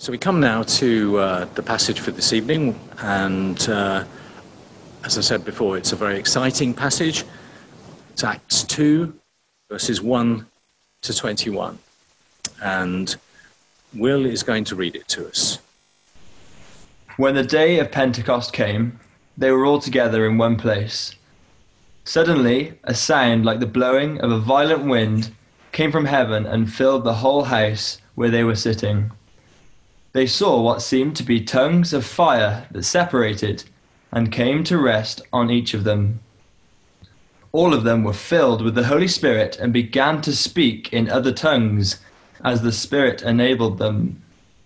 So we come now to the passage for this evening, and as I said before, it's a very exciting passage. It's Acts 2, verses 1 to 21, and Will is going to read it to us. When the day of Pentecost came, they were all together in one place. Suddenly, a sound like the blowing of a violent wind came from heaven and filled the whole house where they were sitting. They saw what seemed to be tongues of fire that separated and came to rest on each of them. All of them were filled with the Holy Spirit and began to speak in other tongues as the Spirit enabled them.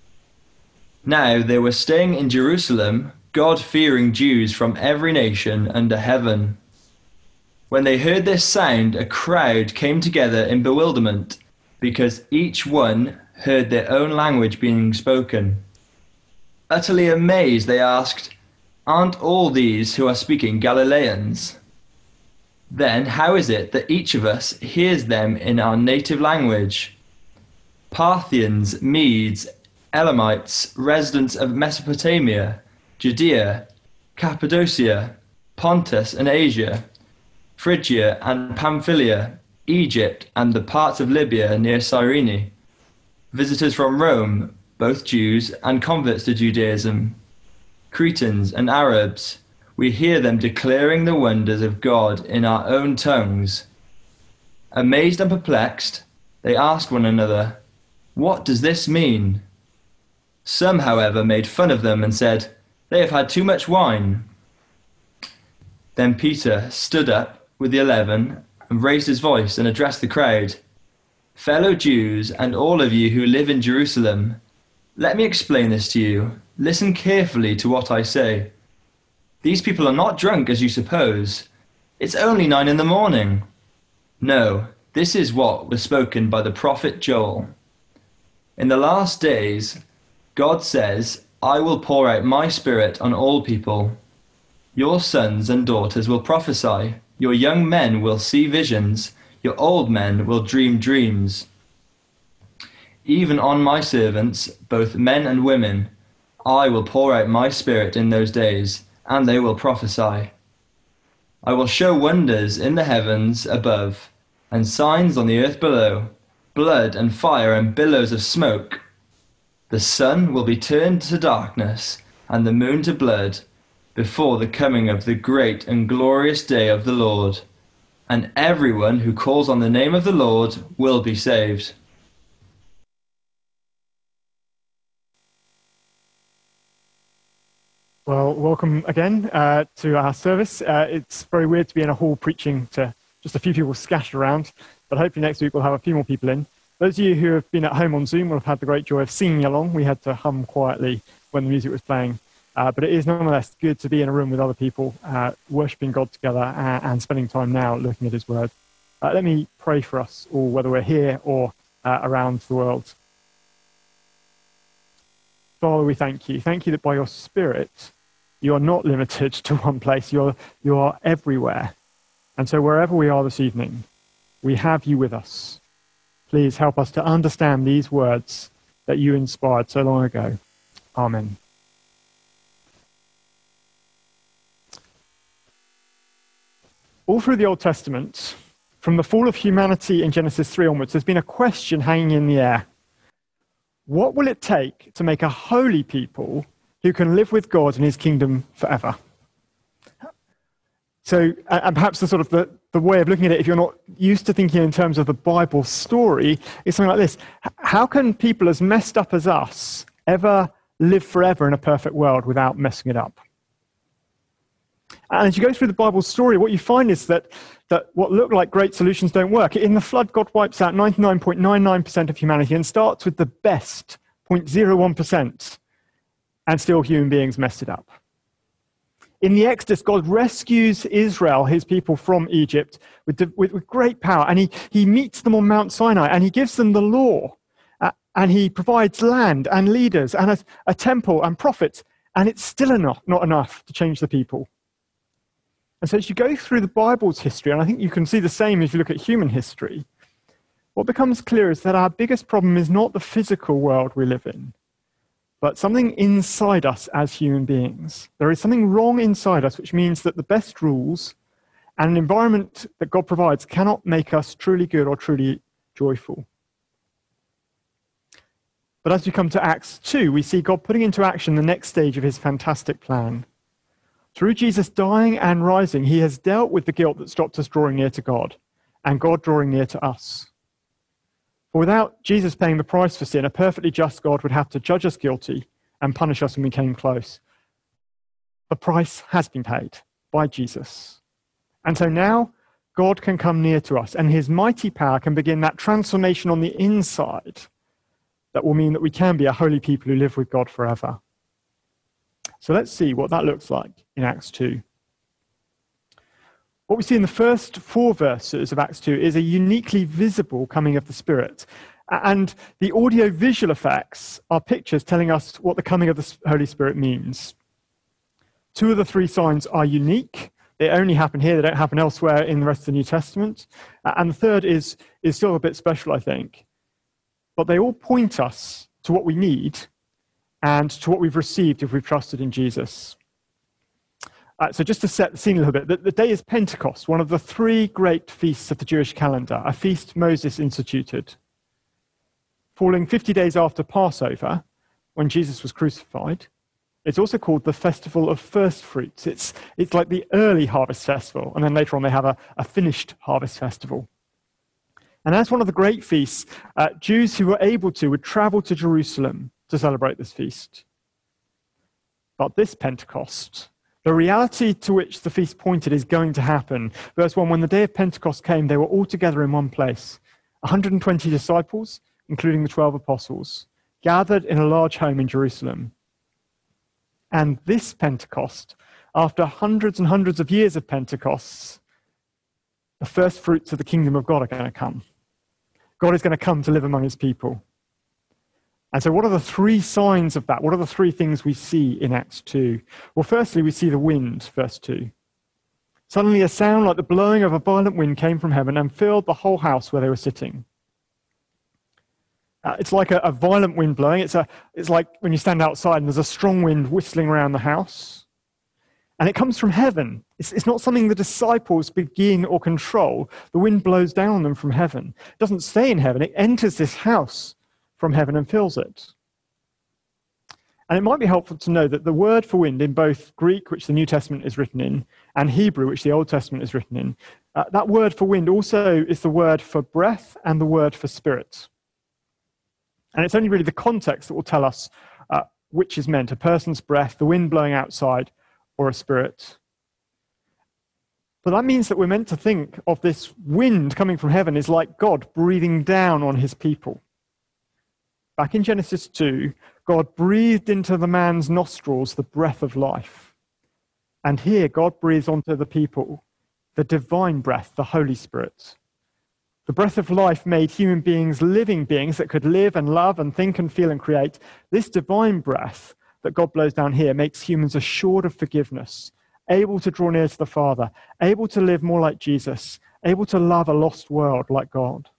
Now they were staying in Jerusalem, God-fearing Jews from every nation under heaven. When they heard this sound, a crowd came together in bewilderment, because each one heard their own language being spoken. Utterly amazed, they asked, "Aren't all these who are speaking Galileans? Then how is it that each of us hears them in our native language?" Parthians, Medes, Elamites, residents of Mesopotamia, Judea, Cappadocia, Pontus and Asia, Phrygia and Pamphylia, Egypt and the parts of Libya near Cyrene, visitors from Rome, both Jews and converts to Judaism, Cretans and Arabs, we hear them declaring the wonders of God in our own tongues. Amazed and perplexed, they asked one another, "What does this mean?" Some, however, made fun of them and said, "They have had too much wine." Then Peter stood up with the 11 and raised his voice and addressed the crowd. "Fellow Jews and all of you who live in Jerusalem, let me explain this to you. Listen carefully to what I say. These people are not drunk as you suppose. It's only 9 a.m. No, this is what was spoken by the prophet Joel. In the last days, God says, "I will pour out my spirit on all people. Your sons and daughters will prophesy. Your young men will see visions. Your old men will dream dreams. Even on my servants, both men and women, I will pour out my spirit in those days, and they will prophesy. I will show wonders in the heavens above, and signs on the earth below, blood and fire and billows of smoke. The sun will be turned to darkness, and the moon to blood, before the coming of the great and glorious day of the Lord. And everyone who calls on the name of the Lord will be saved." Well, welcome again to our service. It's very weird to be in a hall preaching to just a few people scattered around, but hopefully next week we'll have a few more people in. Those of you who have been at home on Zoom will have had the great joy of singing along. We had to hum quietly when the music was playing. But it is nonetheless good to be in a room with other people, worshipping God together and spending time now looking at his word. Let me pray for us all, whether we're here or around the world. Father, we thank you. Thank you that by your Spirit, you are not limited to one place. You are everywhere. And so wherever we are this evening, we have you with us. Please help us to understand these words that you inspired so long ago. Amen. All through the Old Testament, from the fall of humanity in Genesis 3 onwards, there's been a question hanging in the air. What will it take to make a holy people who can live with God in his kingdom forever? So, and perhaps the way of looking at it, if you're not used to thinking in terms of the Bible story, is something like this. How can people as messed up as us ever live forever in a perfect world without messing it up? And as you go through the Bible story, what you find is that what look like great solutions don't work. In the flood, God wipes out 99.99% of humanity and starts with the best 0.01%, and still human beings messed it up. In the Exodus, God rescues Israel, his people, from Egypt with great power, and he meets them on Mount Sinai, and he gives them the law, and he provides land and leaders and a temple and prophets, and it's still not enough to change the people. And so as you go through the Bible's history, and I think you can see the same if you look at human history, what becomes clear is that our biggest problem is not the physical world we live in, but something inside us as human beings. There is something wrong inside us, which means that the best rules and an environment that God provides cannot make us truly good or truly joyful. But as we come to Acts 2, we see God putting into action the next stage of his fantastic plan. Through Jesus dying and rising, he has dealt with the guilt that stopped us drawing near to God, and God drawing near to us. For without Jesus paying the price for sin, a perfectly just God would have to judge us guilty and punish us when we came close. The price has been paid by Jesus. And so now God can come near to us, and his mighty power can begin that transformation on the inside that will mean that we can be a holy people who live with God forever. So let's see what that looks like in Acts 2. What we see in the first 4 verses of Acts 2 is a uniquely visible coming of the Spirit. And the audio-visual effects are pictures telling us what the coming of the Holy Spirit means. 2 of the 3 signs are unique. They only happen here. They don't happen elsewhere in the rest of the New Testament. And the third is still a bit special, I think. But they all point us to what we need and to what we've received if we've trusted in Jesus. So just to set the scene a little bit, the day is Pentecost, one of the 3 great feasts of the Jewish calendar, a feast Moses instituted. Falling 50 days after Passover, when Jesus was crucified, it's also called the Festival of First Fruits. It's like the early harvest festival, and then later on they have a finished harvest festival. And as one of the great feasts, Jews who were able to would travel to Jerusalem to celebrate this feast. But this Pentecost, the reality to which the feast pointed is going to happen. Verse 1, when the day of Pentecost came, they were all together in one place. 120 disciples, including the 12 apostles, gathered in a large home in Jerusalem. And this Pentecost, after hundreds and hundreds of years of Pentecosts, the first fruits of the kingdom of God are going to come. God is going to come to live among his people. And so what are the 3 signs of that? What are the 3 things we see in Acts 2? Well, firstly, we see the wind, verse 2. Suddenly a sound like the blowing of a violent wind came from heaven and filled the whole house where they were sitting. It's like a violent wind blowing. It's like when you stand outside and there's a strong wind whistling around the house. And it comes from heaven. It's not something the disciples begin or control. The wind blows down on them from heaven. It doesn't stay in heaven. It enters this house from heaven and fills it. And it might be helpful to know that the word for wind in both Greek, which the New Testament is written in, and Hebrew, which the Old Testament is written in, that word for wind also is the word for breath and the word for spirit. And it's only really the context that will tell us which is meant, a person's breath, the wind blowing outside, or a spirit. But that means that we're meant to think of this wind coming from heaven is like God breathing down on his people. Back in Genesis 2, God breathed into the man's nostrils the breath of life. And here, God breathes onto the people the divine breath, the Holy Spirit. The breath of life made human beings living beings that could live and love and think and feel and create. This divine breath that God blows down here makes humans assured of forgiveness, able to draw near to the Father, able to live more like Jesus, able to love a lost world like God.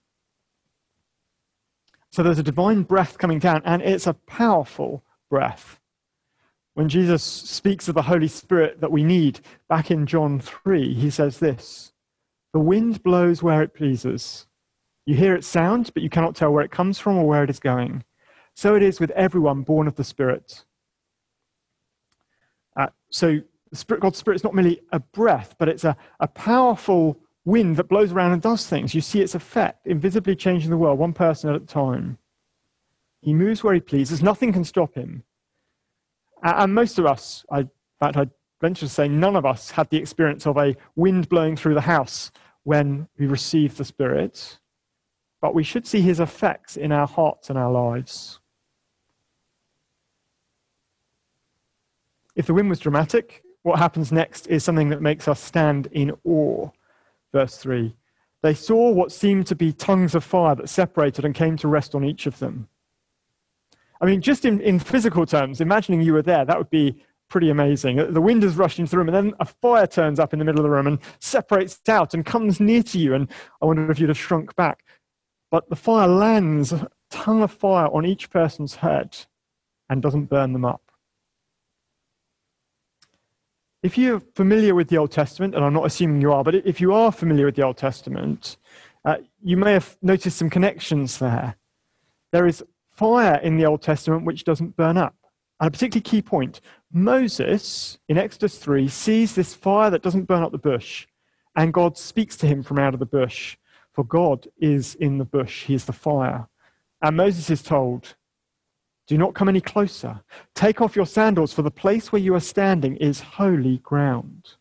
So there's a divine breath coming down, and it's a powerful breath. When Jesus speaks of the Holy Spirit that we need, back in John 3, he says this: "The wind blows where it pleases. You hear its sound, but you cannot tell where it comes from or where it is going. So it is with everyone born of the Spirit." So God's Spirit is not merely a breath, but it's a powerful wind that blows around and does things. You see its effect, invisibly changing the world, one person at a time. He moves where he pleases. Nothing can stop him. And most of us, I'd venture to say none of us had the experience of a wind blowing through the house when we received the Spirit. But we should see his effects in our hearts and our lives. If the wind was dramatic, what happens next is something that makes us stand in awe. Verse 3, they saw what seemed to be tongues of fire that separated and came to rest on each of them. I mean, just in physical terms, imagining you were there, that would be pretty amazing. The wind is rushing through the room, and then a fire turns up in the middle of the room and separates out and comes near to you, and I wonder if you'd have shrunk back. But the fire lands, a tongue of fire on each person's head, and doesn't burn them up. If you're familiar with the Old Testament, and I'm not assuming you are, but if you are familiar with the Old Testament, you may have noticed some connections there. There is fire in the Old Testament which doesn't burn up. And a particularly key point, Moses, in Exodus 3, sees this fire that doesn't burn up the bush, and God speaks to him from out of the bush. For God is in the bush, he is the fire. And Moses is told, do not come any closer. Take off your sandals, for the place where you are standing is holy ground.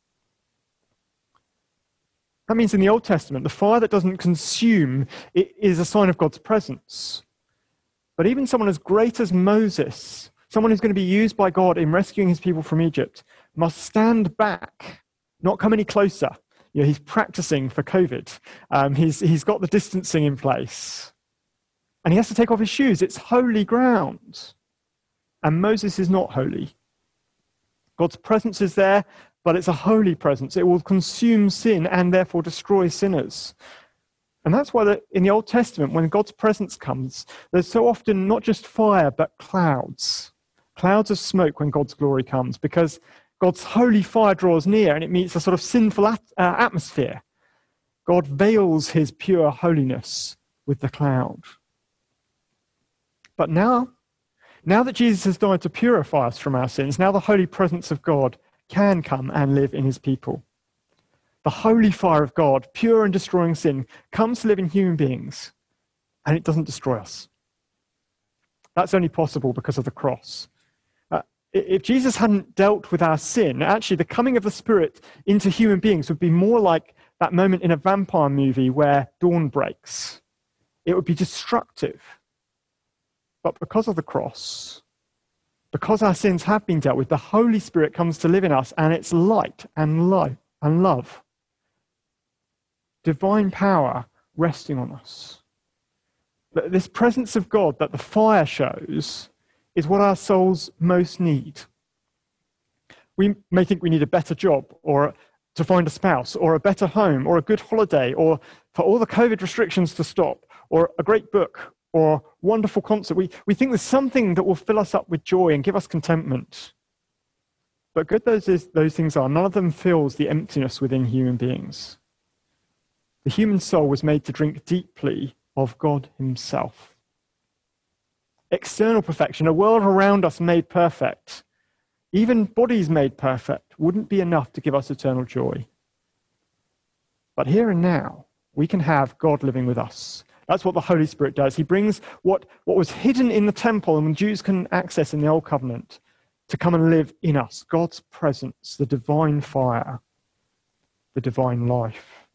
That means in the Old Testament, the fire that doesn't consume is a sign of God's presence. But even someone as great as Moses, someone who's going to be used by God in rescuing his people from Egypt, must stand back, not come any closer. You know, he's practicing for COVID. He's got the distancing in place. And he has to take off his shoes. It's holy ground. And Moses is not holy. God's presence is there, but it's a holy presence. It will consume sin and therefore destroy sinners. And that's why in the Old Testament, when God's presence comes, there's so often not just fire, but clouds. Clouds of smoke when God's glory comes, because God's holy fire draws near and it meets a sort of sinful atmosphere. God veils his pure holiness with the cloud. But now that Jesus has died to purify us from our sins, now the holy presence of God can come and live in his people. The holy fire of God, pure and destroying sin, comes to live in human beings, and it doesn't destroy us. That's only possible because of the cross. If Jesus hadn't dealt with our sin, actually the coming of the Spirit into human beings would be more like that moment in a vampire movie where dawn breaks. It would be destructive. But because of the cross, because our sins have been dealt with, the Holy Spirit comes to live in us, and it's light and life and love. Divine power resting on us. This presence of God that the fire shows is what our souls most need. We may think we need a better job, or to find a spouse, or a better home, or a good holiday, or for all the COVID restrictions to stop, or a great book, or wonderful concert. We think there's something that will fill us up with joy and give us contentment. But good those things are, none of them fills the emptiness within human beings. The human soul was made to drink deeply of God himself. External perfection, a world around us made perfect, even bodies made perfect, wouldn't be enough to give us eternal joy. But here and now, we can have God living with us. That's what the Holy Spirit does. He brings what was hidden in the temple and the Jews couldn't access in the Old Covenant to come and live in us. God's presence, the divine fire, the divine life.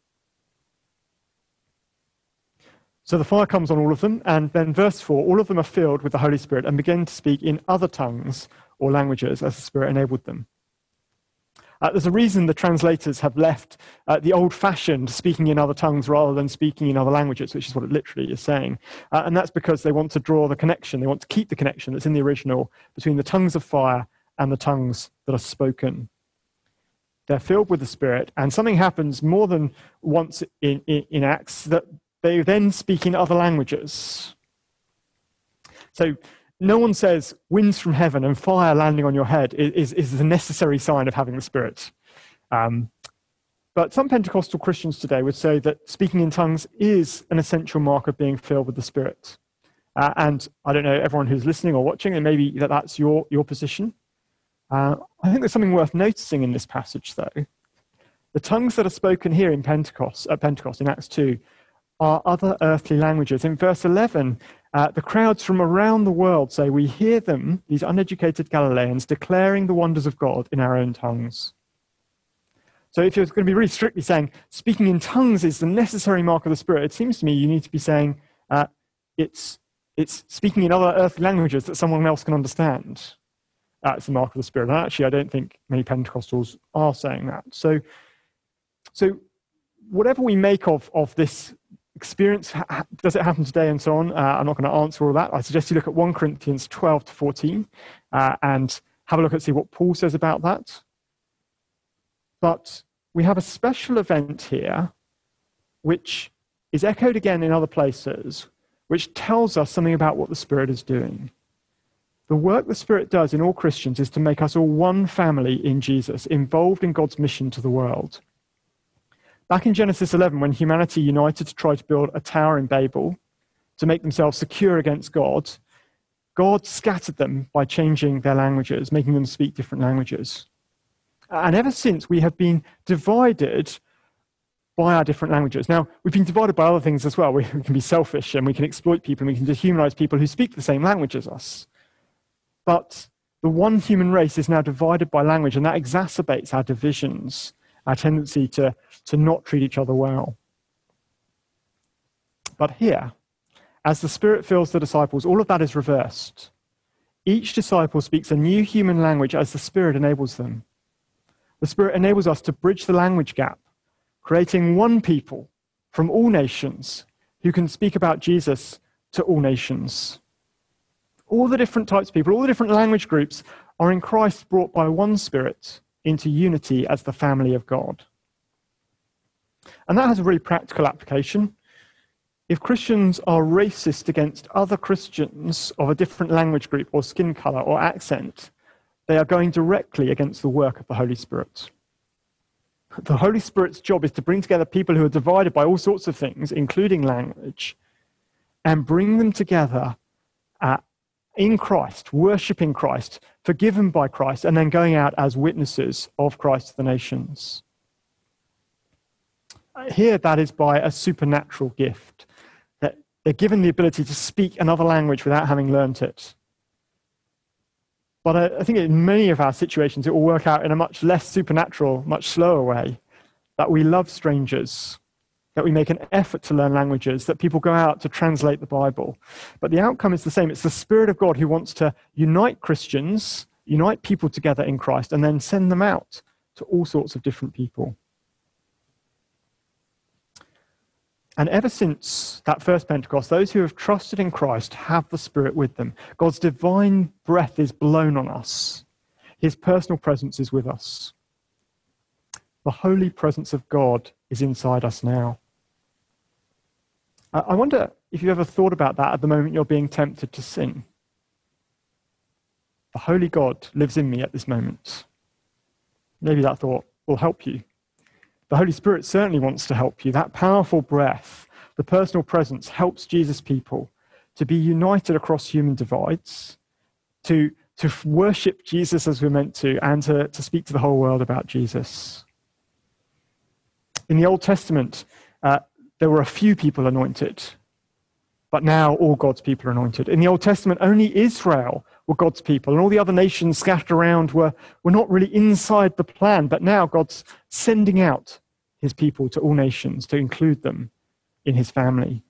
So the fire comes on all of them, and then verse 4, all of them are filled with the Holy Spirit and begin to speak in other tongues or languages as the Spirit enabled them. There's a reason the translators have left the old-fashioned speaking in other tongues rather than speaking in other languages, which is what it literally is saying. And that's because they want to draw the connection. They want to keep the connection that's in the original between the tongues of fire and the tongues that are spoken. They're filled with the Spirit, and something happens more than once in Acts, that they then speak in other languages. So no one says winds from heaven and fire landing on your head is the necessary sign of having the Spirit. But some Pentecostal Christians today would say that speaking in tongues is an essential mark of being filled with the Spirit. And I don't know, everyone who's listening or watching, and maybe that's your position. I think there's something worth noticing in this passage, though. The tongues that are spoken here at Pentecost in Acts 2 are other earthly languages. In verse 11, the crowds from around the world say, we hear them, these uneducated Galileans, declaring the wonders of God in our own tongues. So if you're going to be really strictly saying speaking in tongues is the necessary mark of the Spirit, it seems to me you need to be saying it's speaking in other earthly languages that someone else can understand. It's the mark of the Spirit. And actually, I don't think many Pentecostals are saying that. So whatever we make of this experience, does it happen today and so on? I'm not going to answer all that. I suggest you look at 1 Corinthians 12 to 14 and have a look and see what Paul says about that. But we have a special event here which is echoed again in other places, which tells us something about what the Spirit is doing. The work the Spirit does in all Christians is to make us all one family in Jesus, involved in God's mission to the world. Back in Genesis 11, when humanity united to try to build a tower in Babel to make themselves secure against God, God scattered them by changing their languages, making them speak different languages. And ever since, we have been divided by our different languages. Now, we've been divided by other things as well. We can be selfish and we can exploit people and we can dehumanize people who speak the same language as us. But the one human race is now divided by language, and that exacerbates our divisions, our tendency to not treat each other well. But here, as the Spirit fills the disciples, all of that is reversed. Each disciple speaks a new human language as the Spirit enables them. The Spirit enables us to bridge the language gap, creating one people from all nations who can speak about Jesus to all nations. All the different types of people, all the different language groups are in Christ brought by one Spirit into unity as the family of God. And that has a really practical application. If Christians are racist against other Christians of a different language group or skin color or accent, they are going directly against the work of the Holy Spirit. The Holy Spirit's job is to bring together people who are divided by all sorts of things, including language, and bring them together in Christ, worshipping Christ, forgiven by Christ, and then going out as witnesses of Christ to the nations. Here, that is by a supernatural gift. That they're given the ability to speak another language without having learnt it. But I think in many of our situations, it will work out in a much less supernatural, much slower way, that we love strangers, that we make an effort to learn languages, that people go out to translate the Bible. But the outcome is the same. It's the Spirit of God who wants to unite Christians, unite people together in Christ, and then send them out to all sorts of different people. And ever since that first Pentecost, those who have trusted in Christ have the Spirit with them. God's divine breath is blown on us. His personal presence is with us. The holy presence of God is inside us now. I wonder if you've ever thought about that at the moment you're being tempted to sin. The holy God lives in me at this moment. Maybe that thought will help you. The Holy Spirit certainly wants to help you. That powerful breath, the personal presence, helps Jesus' people to be united across human divides, to worship Jesus as we're meant to, and to speak to the whole world about Jesus. In the Old Testament, there were a few people anointed, but now all God's people are anointed. In the Old Testament, only Israel were God's people, and all the other nations scattered around were not really inside the plan, but now God's sending out his people to all nations to include them in his family.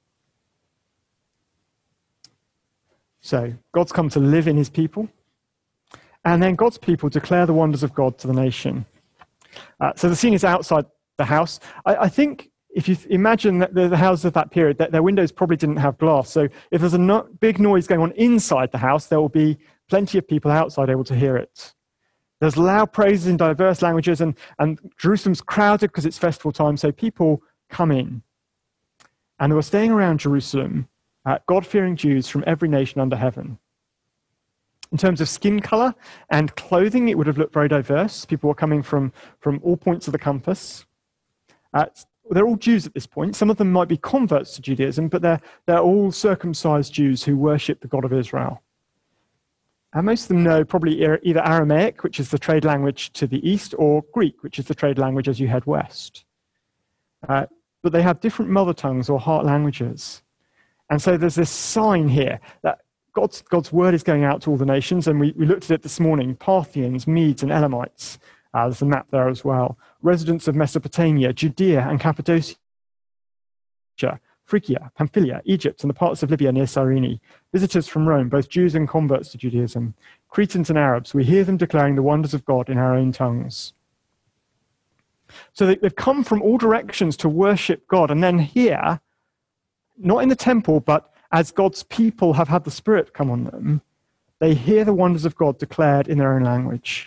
So God's come to live in his people, and then God's people declare the wonders of God to the nation. So the scene is outside the house. I think if you imagine that the houses of that period, that their windows probably didn't have glass. So if there's a big noise going on inside the house, there will be plenty of people outside able to hear it. There's loud praises in diverse languages, and Jerusalem's crowded because it's festival time, so people come in. And they were staying around Jerusalem, God-fearing Jews from every nation under heaven. In terms of skin color and clothing, it would have looked very diverse. People were coming from all points of the compass. They're all Jews at this point. Some of them might be converts to Judaism, but they're all circumcised Jews who worship the God of Israel. And most of them know probably either Aramaic, which is the trade language to the east, or Greek, which is the trade language as you head west. But they have different mother tongues or heart languages. And so there's this sign here that God's word is going out to all the nations, and we looked at it this morning. Parthians, Medes, and Elamites. There's a map there as well. Residents of Mesopotamia, Judea and Cappadocia, Phrygia, Pamphylia, Egypt, and the parts of Libya near Cyrene. Visitors from Rome, both Jews and converts to Judaism. Cretans and Arabs, we hear them declaring the wonders of God in our own tongues. So they've come from all directions to worship God, and then here, not in the temple, but as God's people have had the Spirit come on them, they hear the wonders of God declared in their own language.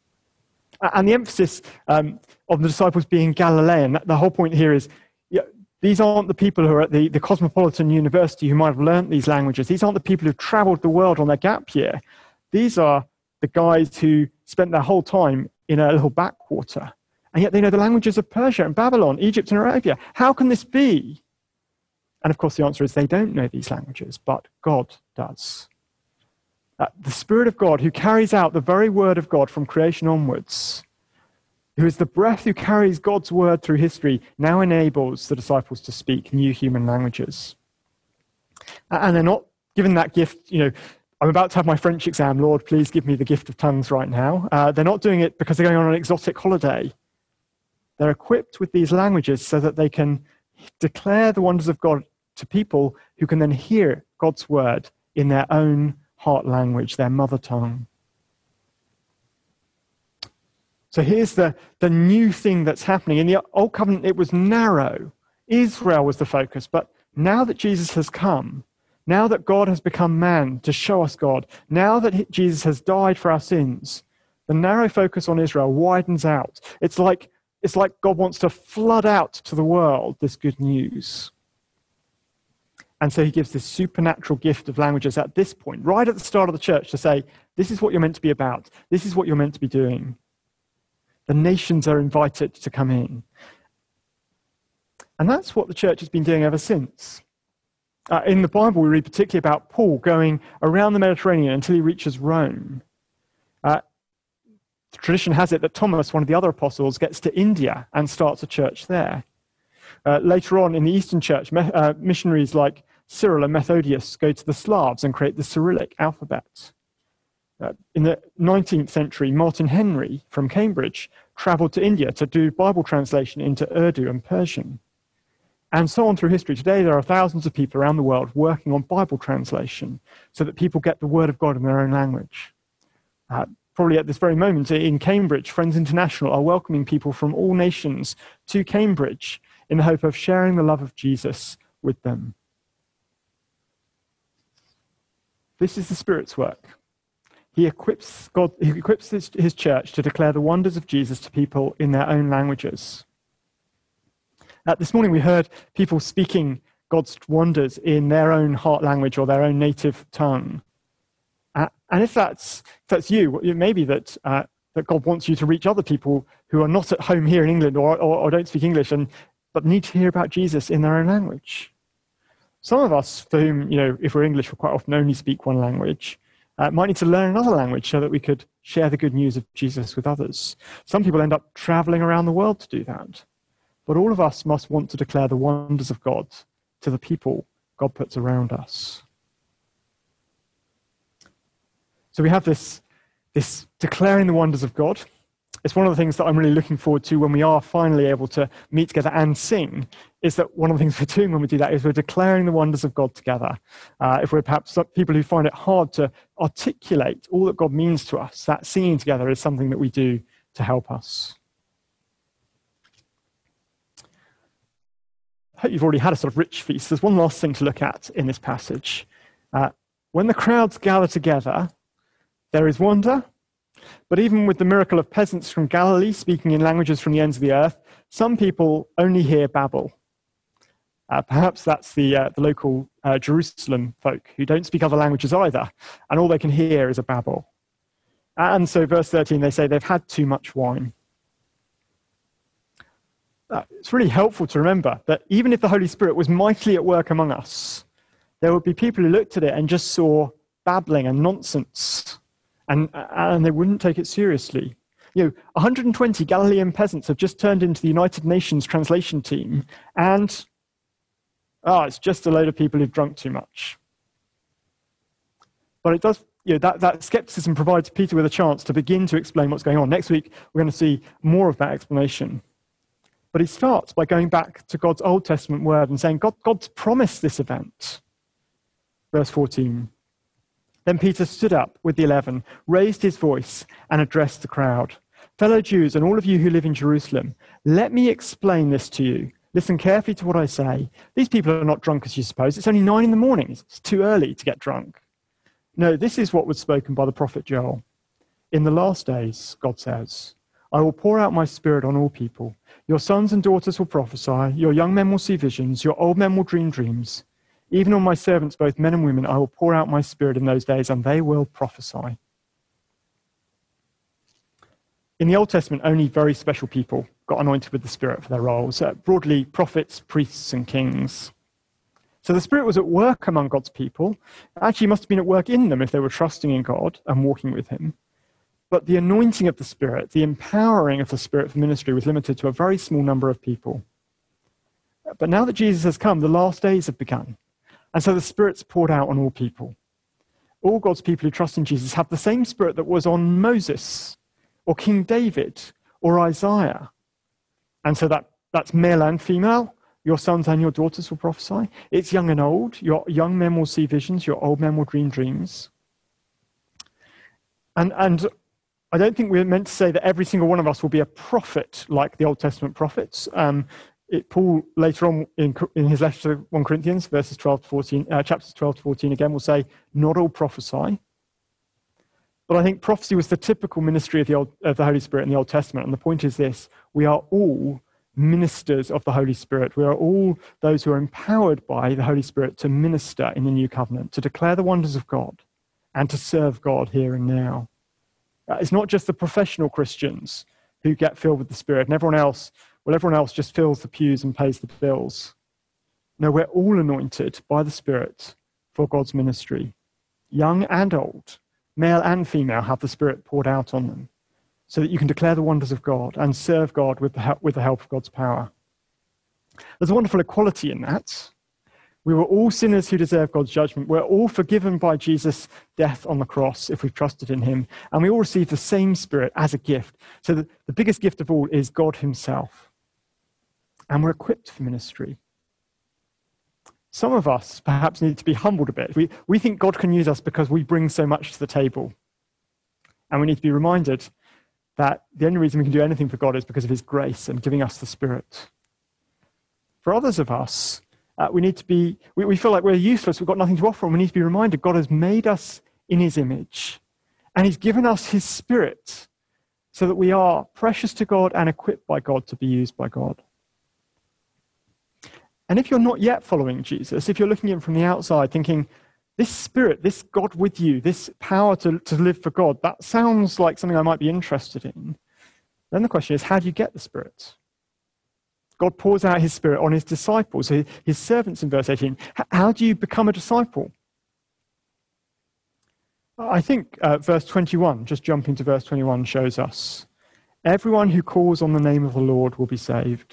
And the emphasis of the disciples being Galilean, the whole point here is These aren't the people who are at the Cosmopolitan University who might have learnt these languages. These aren't the people who've traveled the world on their gap year. These are the guys who spent their whole time in a little backwater. And yet they know the languages of Persia and Babylon, Egypt and Arabia. How can this be? And of course the answer is they don't know these languages, but God does. The Spirit of God, who carries out the very word of God from creation onwards, who is the breath who carries God's word through history, now enables the disciples to speak new human languages. And they're not given that gift, I'm about to have my French exam, Lord, please give me the gift of tongues right now. They're not doing it because they're going on an exotic holiday. They're equipped with these languages so that they can declare the wonders of God to people who can then hear God's word in their own heart language, their mother tongue. So here's the new thing that's happening. In the Old Covenant, it was narrow. Israel was the focus. But now that Jesus has come, now that God has become man to show us God, now that Jesus has died for our sins, the narrow focus on Israel widens out. It's like God wants to flood out to the world this good news. And so he gives this supernatural gift of languages at this point, right at the start of the church, to say, this is what you're meant to be about. This is what you're meant to be doing. The nations are invited to come in. And that's what the church has been doing ever since. In the Bible, we read particularly about Paul going around the Mediterranean until he reaches Rome. The tradition has it that Thomas, one of the other apostles, gets to India and starts a church there. Later on in the Eastern Church, missionaries like Cyril and Methodius go to the Slavs and create the Cyrillic alphabet. In the 19th century, Martin Henry from Cambridge traveled to India to do Bible translation into Urdu and Persian. And so on through history. Today, there are thousands of people around the world working on Bible translation so that people get the word of God in their own language. Probably at this very moment in Cambridge, Friends International are welcoming people from all nations to Cambridge in the hope of sharing the love of Jesus with them. This is the Spirit's work. He equips his church to declare the wonders of Jesus to people in their own languages. This morning we heard people speaking God's wonders in their own heart language or their own native tongue. And if that's you, it may be that God wants you to reach other people who are not at home here in England or don't speak English but need to hear about Jesus in their own language. Some of us, for whom, if we're English, we quite often only speak one language, might need to learn another language so that we could share the good news of Jesus with others. Some people end up traveling around the world to do that. But all of us must want to declare the wonders of God to the people God puts around us. So we have this declaring the wonders of God. It's one of the things that I'm really looking forward to when we are finally able to meet together and sing, is that one of the things we're doing when we do that is we're declaring the wonders of God together. If we're perhaps people who find it hard to articulate all that God means to us, that singing together is something that we do to help us. I hope you've already had a sort of rich feast. There's one last thing to look at in this passage. When the crowds gather together, there is wonder. But even with the miracle of peasants from Galilee speaking in languages from the ends of the earth, some people only hear babble. Perhaps that's the local Jerusalem folk who don't speak other languages either, and all they can hear is a babble. And so verse 13, they say they've had too much wine. It's really helpful to remember that even if the Holy Spirit was mightily at work among us, there would be people who looked at it and just saw babbling and nonsense, and they wouldn't take it seriously. 120 Galilean peasants have just turned into the United Nations translation team, and it's just a load of people who've drunk too much. But it does, that skepticism provides Peter with a chance to begin to explain what's going on. Next week, we're going to see more of that explanation. But he starts by going back to God's Old Testament word and saying, God's promised this event. Verse 14. Then Peter stood up with the 11, raised his voice, and addressed the crowd. Fellow Jews, and all of you who live in Jerusalem, let me explain this to you. Listen carefully to what I say. These people are not drunk as you suppose. It's only 9 a.m. It's too early to get drunk. No, this is what was spoken by the prophet Joel. In the last days, God says, I will pour out my Spirit on all people. Your sons and daughters will prophesy. Your young men will see visions. Your old men will dream dreams. Even on my servants, both men and women, I will pour out my Spirit in those days, and they will prophesy. In the Old Testament, only very special people got anointed with the Spirit for their roles. Broadly, prophets, priests, and kings. So the Spirit was at work among God's people. Actually, he must have been at work in them if they were trusting in God and walking with him. But the anointing of the Spirit, the empowering of the Spirit for ministry was limited to a very small number of people. But now that Jesus has come, the last days have begun. And so the Spirit's poured out on all people. All God's people who trust in Jesus have the same Spirit that was on Moses or King David or Isaiah. And so that's male and female. Your sons and your daughters will prophesy. It's young and old. Your young men will see visions. Your old men will dream dreams. And I don't think we're meant to say that every single one of us will be a prophet like the Old Testament prophets. Paul later on in his letter to 1 Corinthians, chapters 12 to 14 again, will say, not all prophesy. But I think prophecy was the typical ministry of the Holy Spirit in the Old Testament. And the point is this: we are all ministers of the Holy Spirit. We are all those who are empowered by the Holy Spirit to minister in the new covenant, to declare the wonders of God and to serve God here and now. It's not just the professional Christians who get filled with the Spirit and everyone else just fills the pews and pays the bills. No, we're all anointed by the Spirit for God's ministry. Young and old, male and female, have the Spirit poured out on them, so that you can declare the wonders of God and serve God with the help of God's power. There's a wonderful equality in that. We were all sinners who deserve God's judgment. We're all forgiven by Jesus' death on the cross if we've trusted in him. And we all receive the same Spirit as a gift. So the biggest gift of all is God himself. And we're equipped for ministry. Some of us perhaps need to be humbled a bit. We think God can use us because we bring so much to the table. And we need to be reminded that the only reason we can do anything for God is because of his grace and giving us the Spirit. For others of us, we feel like we're useless, we've got nothing to offer, and we need to be reminded God has made us in his image, and he's given us his Spirit so that we are precious to God and equipped by God to be used by God. And if you're not yet following Jesus, if you're looking in from the outside thinking, this Spirit, this God with you, this power to live for God, that sounds like something I might be interested in, then the question is, how do you get the Spirit? God pours out his Spirit on his disciples, his servants in verse 18. How do you become a disciple? I think verse 21, just jumping to verse 21, shows us, everyone who calls on the name of the Lord will be saved.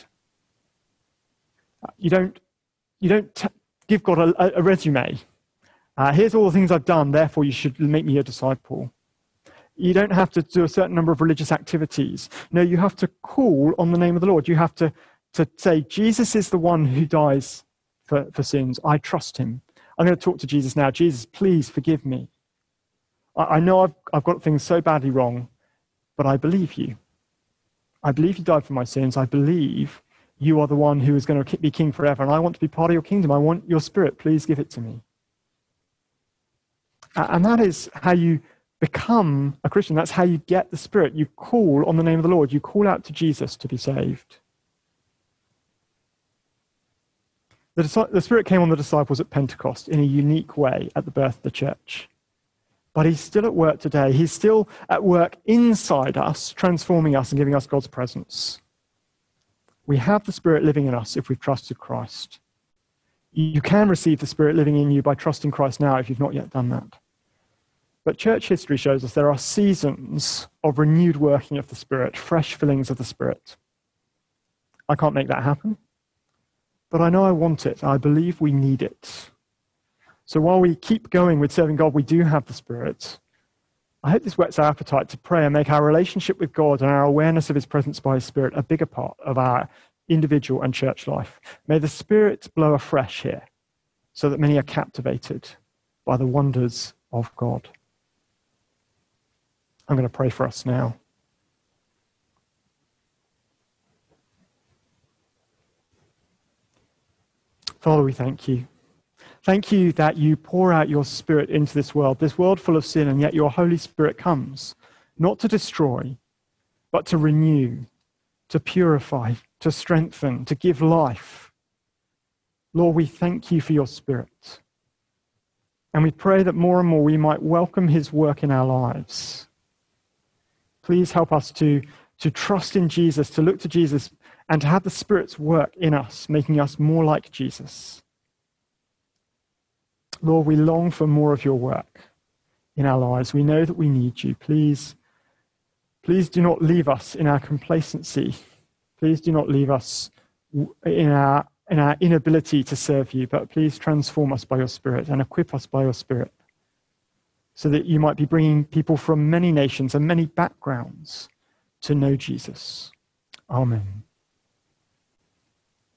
You don't give God a resume. Here's all the things I've done, therefore you should make me a disciple. You don't have to do a certain number of religious activities. No, you have to call on the name of the Lord. You have to say, Jesus is the one who dies for sins. I trust him. I'm going to talk to Jesus now. Jesus, please forgive me. I know I've got things so badly wrong, but I believe you. I believe you died for my sins. I believe you are the one who is going to be king forever, and I want to be part of your kingdom. I want your Spirit. Please give it to me. And that is how you become a Christian. That's how you get the Spirit. You call on the name of the Lord. You call out to Jesus to be saved. The Spirit came on the disciples at Pentecost in a unique way at the birth of the church. But he's still at work today. He's still at work inside us, transforming us and giving us God's presence. We have the Spirit living in us if we've trusted Christ. You can receive the Spirit living in you by trusting Christ now if you've not yet done that. But church history shows us there are seasons of renewed working of the Spirit, fresh fillings of the Spirit. I can't make that happen, but I know I want it. I believe we need it. So while we keep going with serving God, we do have the Spirit. I hope this whets our appetite to pray and make our relationship with God and our awareness of his presence by his Spirit a bigger part of our individual and church life. May the Spirit blow afresh here so that many are captivated by the wonders of God. I'm going to pray for us now. Father, we thank you. Thank you that you pour out your Spirit into this world full of sin, and yet your Holy Spirit comes, not to destroy, but to renew, to purify, to strengthen, to give life. Lord, we thank you for your Spirit. And we pray that more and more we might welcome his work in our lives. Please help us to trust in Jesus, to look to Jesus, and to have the Spirit's work in us, making us more like Jesus. Lord, we long for more of your work in our lives. We know that we need you. Please do not leave us in our complacency. Please do not leave us in our inability to serve you, but please transform us by your Spirit and equip us by your Spirit so that you might be bringing people from many nations and many backgrounds to know Jesus. Amen.